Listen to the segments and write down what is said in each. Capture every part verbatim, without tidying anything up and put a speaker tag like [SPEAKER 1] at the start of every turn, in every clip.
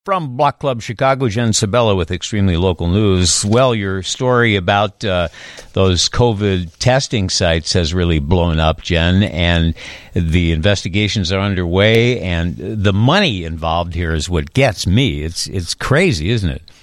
[SPEAKER 1] From Block Club Chicago, Jen Sabella with Extremely Local News. Well, your story about uh, those COVID testing sites has really blown up, Jen, and the investigations are underway, and the money involved here is what gets me. It's it's crazy, isn't it?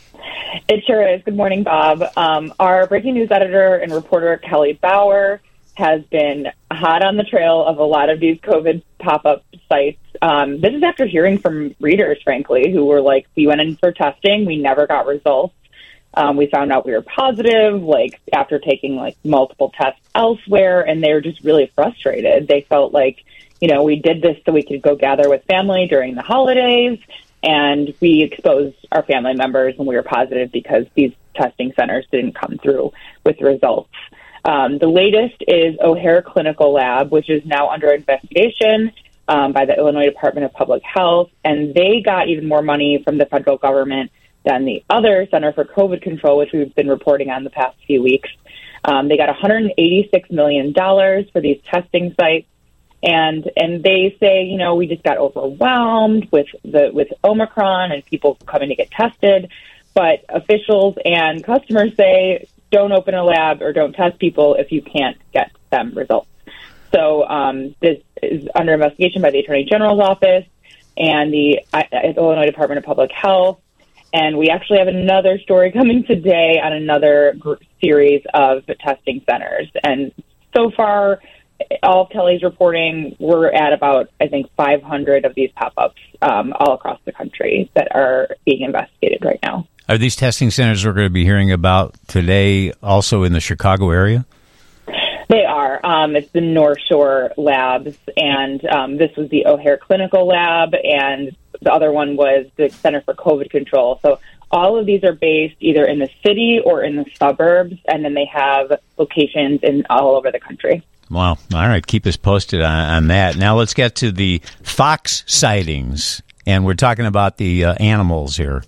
[SPEAKER 2] It sure is. Good morning, Bob. Um, our breaking news editor and reporter, Kelly Bauer, has been hot on the trail of a lot of these COVID pop-up sites. Um, this is after hearing from readers, frankly, who were like, we went in for testing, we never got results. Um, we found out we were positive, like, after taking, like, multiple tests elsewhere, and they were just really frustrated. They felt like, you know, we did this so we could go gather with family during the holidays, and we exposed our family members, and we were positive because these testing centers didn't come through with results. Um, the latest is O'Hare Clinical Lab, which is now under investigation um, by the Illinois Department of Public Health, and they got even more money from the federal government than the other Center for COVID Control, which we've been reporting on the past few weeks. Um, they got one hundred eighty-six million dollars for these testing sites, and and they say, you know, we just got overwhelmed with the with Omicron and people coming to get tested, but officials and customers say, don't open a lab or don't test people if you can't get them results. So um, this is under investigation by the Attorney General's office and the uh, Illinois Department of Public Health. And we actually have another story coming today on another group, series of testing centers. And so far, all of Kelly's reporting, we're at about, I think, five hundred of these pop-ups um, all across the country that are being investigated right now.
[SPEAKER 1] Are these testing centers we're going to be hearing about today also in the Chicago area?
[SPEAKER 2] They are. Um, it's the North Shore Labs, and um, this was the O'Hare Clinical Lab, and the other one was the Center for COVID Control. So all of these are based either in the city or in the suburbs, and then they have locations in all over the country.
[SPEAKER 1] Wow. All right. Keep us posted on, on that. Now let's get to the fox sightings, and we're talking about the uh, animals here.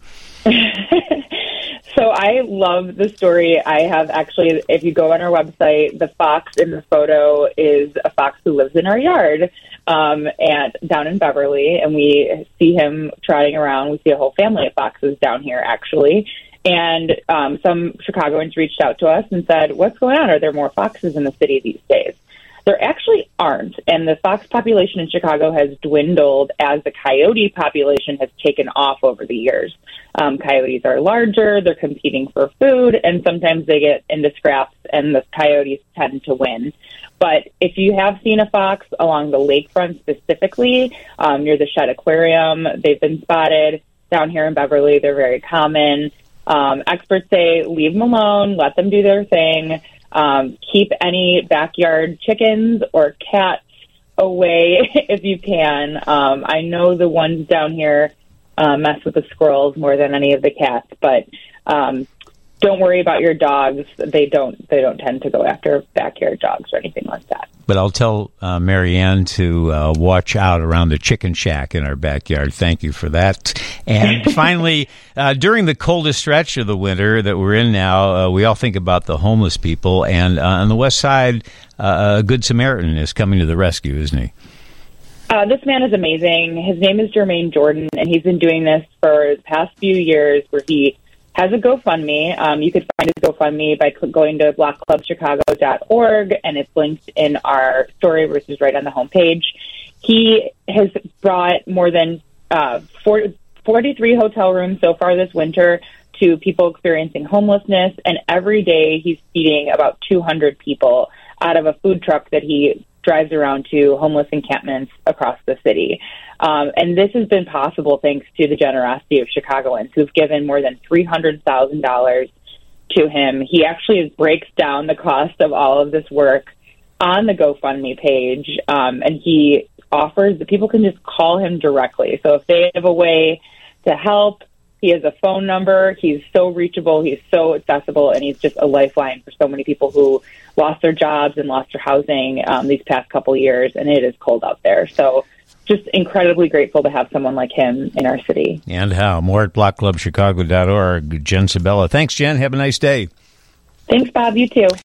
[SPEAKER 2] So I love the story. I have actually, if you go on our website, the fox in the photo is a fox who lives in our yard um, and down in Beverly, and we see him trotting around. We see a whole family of foxes down here, actually. And um, some Chicagoans reached out to us and said, what's going on? Are there more foxes in the city these days? There actually aren't, and the fox population in Chicago has dwindled as the coyote population has taken off over the years. Um, coyotes are larger, they're competing for food, and sometimes they get into scraps, and the coyotes tend to win. But if you have seen a fox along the lakefront specifically, um, near the Shedd Aquarium, they've been spotted. Down here in Beverly, they're very common. Um, experts say leave them alone, let them do their thing. Um, keep any backyard chickens or cats away if you can. Um, I know the ones down here uh, mess with the squirrels more than any of the cats, but um, don't worry about your dogs. They don't they don't tend to go after backyard dogs or anything like that.
[SPEAKER 1] But I'll tell uh, Marianne to uh, watch out around the chicken shack in our backyard. Thank you for that. And finally, uh, during the coldest stretch of the winter that we're in now, uh, we all think about the homeless people. And uh, on the west side, uh, a Good Samaritan is coming to the rescue, isn't he?
[SPEAKER 2] Uh, this man is amazing. His name is Jermaine Jordan, and he's been doing this for the past few years where he has a GoFundMe. Um, you could find his GoFundMe by going to block club chicago dot org, and it's linked in our story, which is right on the homepage. He has brought more than uh, forty, forty-three hotel rooms so far this winter to people experiencing homelessness, and every day he's feeding about two hundred people out of a food truck that he drives around to homeless encampments across the city. Um, and this has been possible thanks to the generosity of Chicagoans who've given more than three hundred thousand dollars to him. He actually breaks down the cost of all of this work on the GoFundMe page, um, and he offers that people can just call him directly. So if they have a way to help, he has a phone number. He's so reachable. He's so accessible, and he's just a lifeline for so many people who lost their jobs and lost their housing um, these past couple of years, and it is cold out there. So just incredibly grateful to have someone like him in our city.
[SPEAKER 1] And how? More at block club chicago dot org. Jen Sabella. Thanks, Jen. Have a nice day.
[SPEAKER 2] Thanks, Bob. You too.